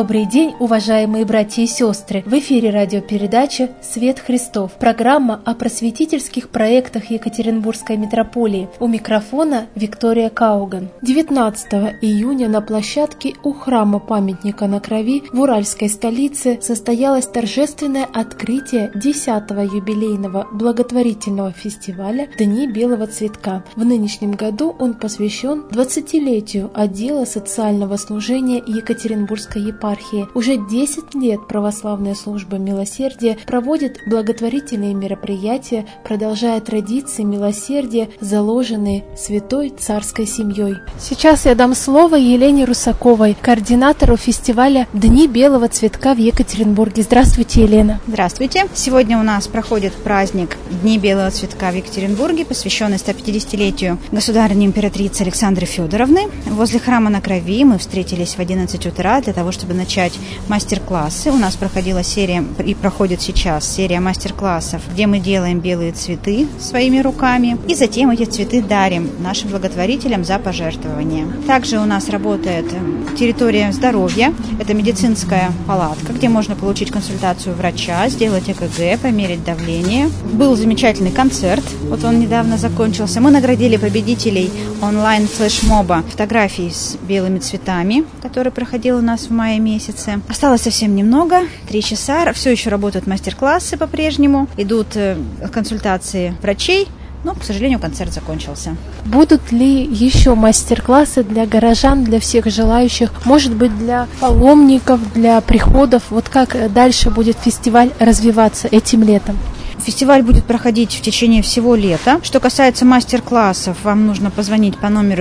Добрый день, уважаемые братья и сестры! В эфире радиопередача «Свет Христов». Программа о просветительских проектах Екатеринбургской митрополии. У микрофона Виктория Кауган. 19 июня на площадке у храма памятника на Крови в Уральской столице состоялось торжественное открытие 10-го юбилейного благотворительного фестиваля «Дни белого цветка». В нынешнем году он посвящен 20-летию отдела социального служения Екатеринбургской епархии. Уже 10 лет православная служба милосердия проводит благотворительные мероприятия, продолжая традиции милосердия, заложенные святой царской семьей. Сейчас я дам слово Елене Русаковой, координатору фестиваля «Дни белого цветка» в Екатеринбурге. Здравствуйте, Елена. Здравствуйте. Сегодня у нас проходит праздник «Дни белого цветка» в Екатеринбурге, посвященный 150-летию государыни императрицы Александры Федоровны. Возле храма на Крови мы встретились в 11 утра для того, чтобы начать мастер-классы. У нас проходила серия и проходит сейчас серия мастер-классов, где мы делаем белые цветы своими руками и затем эти цветы дарим нашим благотворителям за пожертвования. Также у нас работает территория здоровья. Это медицинская палатка, где можно получить консультацию врача, сделать ЭКГ, померить давление. Был замечательный концерт, вот он недавно закончился. Мы наградили победителей онлайн-флешмоба фотографий с белыми цветами, который проходил у нас в мае месяце. Осталось совсем немного, 3 часа. Все еще работают мастер-классы по-прежнему, идут консультации врачей, но, к сожалению, концерт закончился. Будут ли еще мастер-классы для горожан, для всех желающих? Может быть, для паломников, для приходов? Вот как дальше будет фестиваль развиваться этим летом? Фестиваль будет проходить в течение всего лета. Что касается мастер-классов, вам нужно позвонить по номеру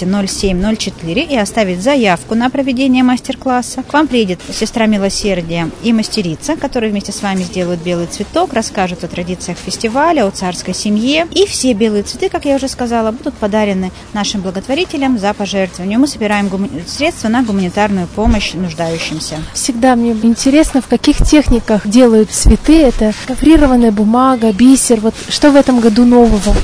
200-07-04 и оставить заявку на проведение мастер-класса. К вам приедет сестра милосердия и мастерица, которые вместе с вами сделают белый цветок, расскажут о традициях фестиваля, о царской семье. И все белые цветы, как я уже сказала, будут подарены нашим благотворителям за пожертвование. Мы собираем средства на гуманитарную помощь нуждающимся. Всегда мне интересно, в каких техниках делают цветы. Это гофрированная бумага, бисер. Вот что в этом году нового?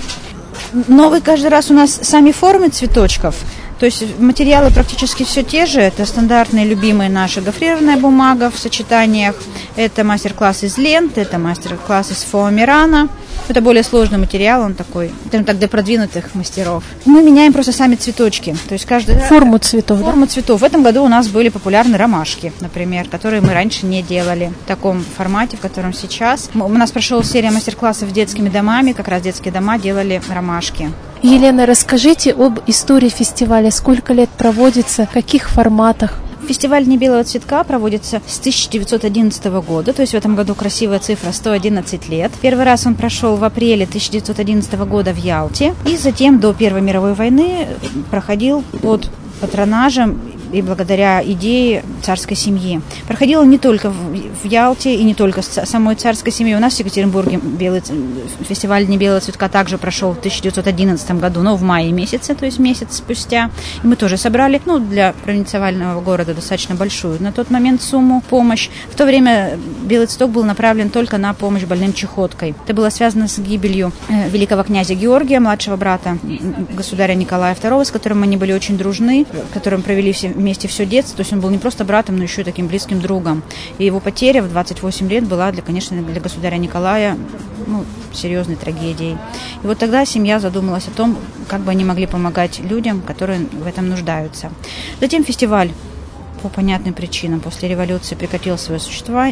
Новый каждый раз у нас сами формы цветочков. То есть материалы практически все те же. Это стандартные любимые наши гофрированная бумага в сочетаниях. Это мастер-класс из лент, это мастер-класс из фоамирана. Это более сложный материал, он такой, скажем так, для продвинутых мастеров. Мы меняем просто сами цветочки. То есть форму цветов. Форму цветов. В этом году у нас были популярны ромашки, например, которые мы раньше не делали в таком формате, в котором сейчас. У нас прошла серия мастер-классов с детскими домами, как раз детские дома делали ромашки. Елена, расскажите об истории фестиваля. Сколько лет проводится, в каких форматах? Фестиваль «Дни белого цветка» проводится с 1911 года, то есть в этом году красивая цифра 111 лет. Первый раз он прошел в апреле 1911 года в Ялте, и затем до Первой мировой войны проходил под патронажем и благодаря идее царской семьи. Проходила не только в Ялте и не только с самой царской семьей. У нас в Екатеринбурге фестиваль «Дни белого цветка» также прошел в 1911 году, но в мае месяце, то есть месяц спустя. И мы тоже собрали, для провинциального города достаточно большую на тот момент сумму, помощь. В то время белый цветок был направлен только на помощь больным чехоткой. Это было связано с гибелью великого князя Георгия, младшего брата государя Николая II, с которым они были очень дружны, с которым провели вместе все детство, то есть он был не просто братом, но еще и таким близким другом. И его потеря в 28 лет была, конечно, для государя Николая серьезной трагедией. И вот тогда семья задумалась о том, как бы они могли помогать людям, которые в этом нуждаются. Затем фестиваль по понятным причинам после революции прекратил свое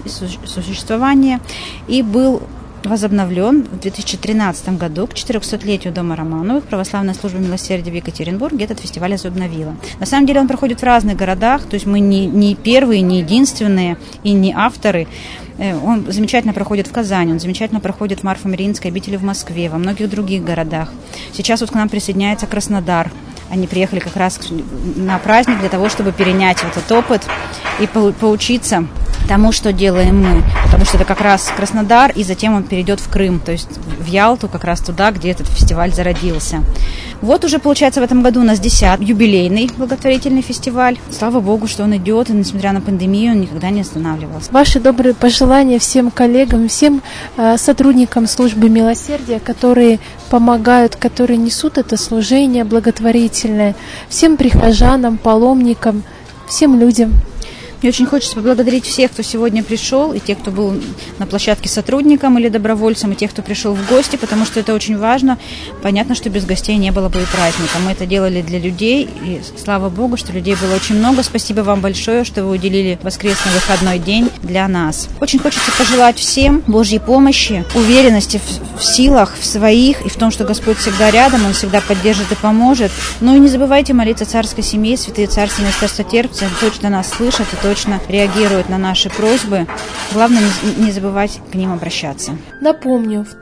существование и был возобновлен в 2013 году к 400-летию дома Романовых. Православная служба милосердия в Екатеринбурге этот фестиваль возобновила. На самом деле он проходит в разных городах, то есть мы не первые, не единственные и не авторы. Он замечательно проходит в Казани, он замечательно проходит в Марфо-Мариинской обители в Москве, во многих других городах. Сейчас вот к нам присоединяется Краснодар. Они приехали как раз на праздник для того, чтобы перенять этот опыт и поучиться тому, что делаем мы. Потому что это как раз Краснодар, и затем он перейдет в Крым, то есть в Ялту, как раз туда, где этот фестиваль зародился. Вот уже, получается, в этом году у нас 10-й юбилейный благотворительный фестиваль. Слава Богу, что он идет, и несмотря на пандемию, он никогда не останавливался. Ваши добрые пожелания всем коллегам, всем сотрудникам службы милосердия, которые помогают, которые несут это служение благотворительное, всем прихожанам, паломникам, всем людям. Мне очень хочется поблагодарить всех, кто сегодня пришел, и тех, кто был на площадке сотрудником или добровольцем, и тех, кто пришел в гости, потому что это очень важно. Понятно, что без гостей не было бы и праздника. Мы это делали для людей, и слава Богу, что людей было очень много. Спасибо вам большое, что вы уделили воскресный выходной день для нас. Очень хочется пожелать всем Божьей помощи, уверенности в силах, в своих, и в том, что Господь всегда рядом, Он всегда поддержит и поможет. Ну и не забывайте молиться царской семье, святые царственные страстотерпцы точно нас слышат и точно реагируют на наши просьбы. Главное не забывать к ним обращаться. Напомню, в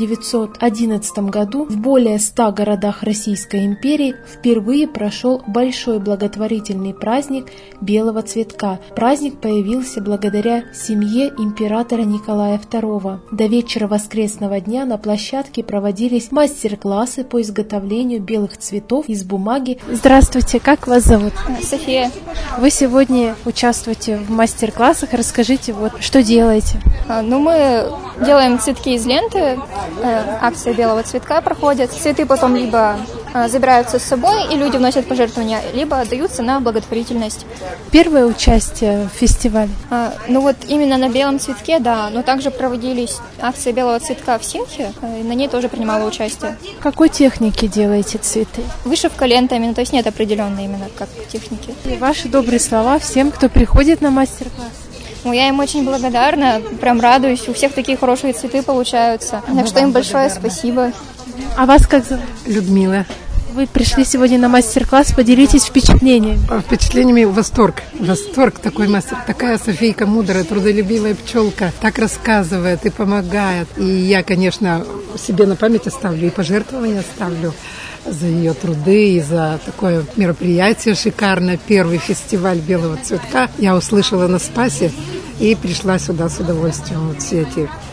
1911 году в более 100 городах Российской империи впервые прошел большой благотворительный праздник Белого цветка. Праздник появился благодаря семье императора Николая II. До вечера воскресного дня на площадке проводились мастер-классы по изготовлению белых цветов из бумаги. Здравствуйте, как вас зовут? София. Вы сегодня участвуете в мастер-классах. Расскажите, что делаете? Мы делаем цветки из ленты. Акция белого цветка проходит. Цветы потом либо забираются с собой, и люди вносят пожертвования, либо отдаются на благотворительность. Первое участие в фестивале? Именно на белом цветке, да. Но также проводились акции белого цветка в Синхе. И на ней тоже принимала участие. Какой техники делаете цветы? Вышивка лентами, то есть нет определенной именно как техники. И ваши добрые слова всем, кто приходит на мастер-класс. Я им очень благодарна, прям радуюсь. У всех такие хорошие цветы получаются. Так что им большое спасибо. А вас как зовут? Людмила. Вы пришли сегодня на мастер-класс, поделитесь впечатлениями. Впечатлениями восторг. Восторг такой мастер. Такая Софийка мудрая, трудолюбивая пчелка. Так рассказывает и помогает. И я, конечно, себе на память оставлю и пожертвования оставлю за ее труды и за такое мероприятие шикарное. Первый фестиваль белого цветка. Я услышала на Спасе и пришла сюда с удовольствием. Все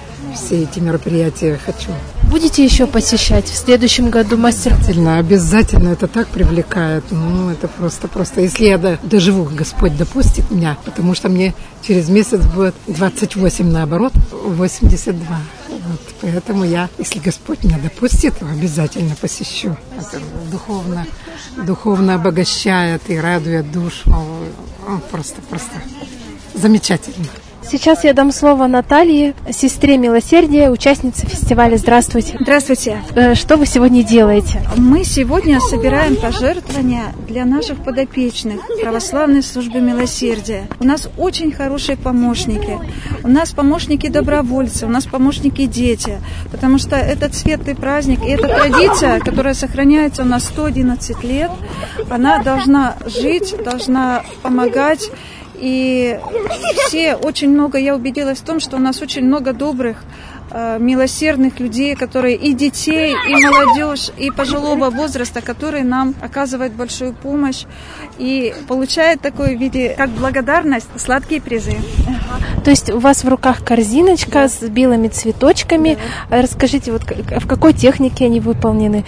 эти мероприятия хочу. Будете еще посещать в следующем году мастер? Обязательно. Это так привлекает. Это просто. Если я доживу, Господь допустит меня, потому что мне через месяц будет 28, наоборот, 82. Поэтому я, если Господь меня допустит, обязательно посещу. Это духовно обогащает и радует душу. Просто замечательно. Сейчас я дам слово Наталье, сестре милосердия, участнице фестиваля. Здравствуйте. Здравствуйте. Что вы сегодня делаете? Мы сегодня собираем пожертвования для наших подопечных православной службы милосердия. У нас очень хорошие помощники. У нас помощники добровольцы, у нас помощники дети. Потому что этот светлый праздник и эта традиция, которая сохраняется у нас 111 лет, она должна жить, должна помогать. И очень много, я убедилась в том, что у нас очень много добрых, милосердных людей, которые и детей, и молодежь, и пожилого возраста, которые нам оказывают большую помощь и получают такое в виде, как благодарность, сладкие призы. То есть у вас в руках корзиночка с белыми цветочками. Да. Расскажите, в какой технике они выполнены?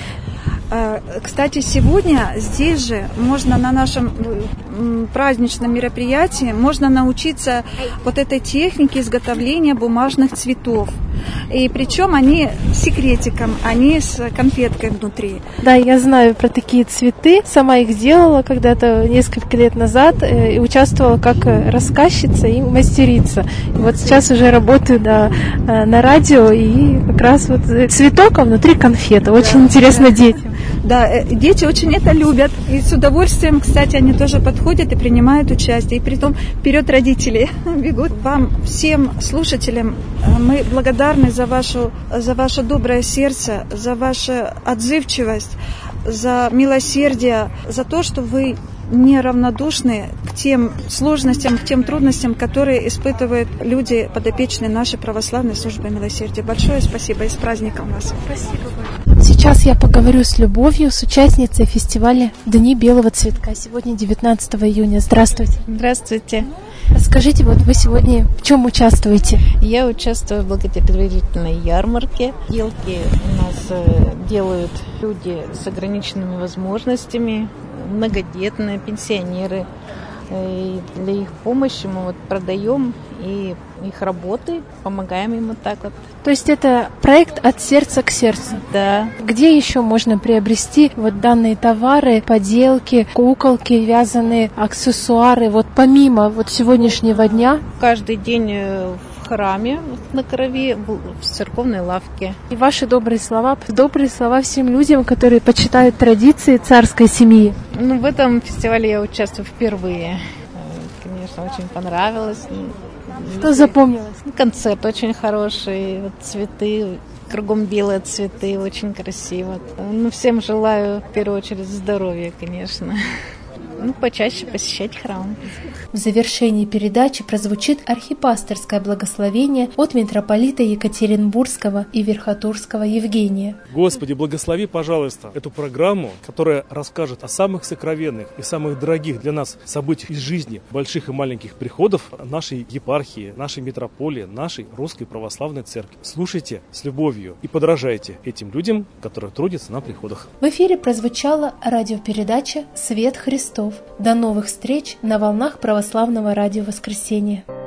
Кстати, сегодня здесь же можно на нашем праздничном мероприятии можно научиться этой технике изготовления бумажных цветов. И причем они с секретиком, они с конфеткой внутри. Да, я знаю про такие цветы. Сама их делала когда-то несколько лет назад и участвовала как рассказчица и мастерица. И сейчас уже работаю на радио, и как раз цветок, а внутри конфета. Очень интересно детям. Да, дети очень это любят. И с удовольствием, кстати, они тоже подходят и принимают участие. И притом вперед родители бегут. Вам, всем слушателям, мы благодарны за ваше доброе сердце, за вашу отзывчивость, за милосердие, за то, что вы неравнодушны к тем сложностям, к тем трудностям, которые испытывают люди, подопечные нашей православной службы милосердия. Большое спасибо и с праздником вас. Спасибо. Сейчас я поговорю с Любовью, с участницей фестиваля «Дни белого цветка». Сегодня 19 июня. Здравствуйте. Здравствуйте. Скажите, вы сегодня в чем участвуете? Я участвую в благотворительной ярмарке. Елки у нас делают люди с ограниченными возможностями, многодетные, пенсионеры. И для их помощи мы вот продаем и их работы, помогаем им вот так вот. То есть это проект от сердца к сердцу? Да. Где еще можно приобрести вот данные товары, поделки, куколки, вязаные аксессуары, вот помимо вот сегодняшнего дня? Каждый день в храме на Крови, в церковной лавке. И ваши добрые слова всем людям, которые почитают традиции царской семьи. В этом фестивале я участвую впервые. Конечно, очень понравилось. Что запомнилось? Концерт очень хороший, вот цветы, кругом белые цветы, очень красиво. Всем желаю, в первую очередь, здоровья, конечно. Почаще посещать храм. В завершении передачи прозвучит архипасторское благословение от митрополита Екатеринбургского и Верхотурского Евгения. Господи, благослови, пожалуйста, эту программу, которая расскажет о самых сокровенных и самых дорогих для нас событиях из жизни больших и маленьких приходов нашей епархии, нашей митрополии, нашей Русской Православной Церкви. Слушайте с любовью и подражайте этим людям, которые трудятся на приходах. В эфире прозвучала радиопередача «Свет Христов». До новых встреч на волнах Православного радио Воскресения.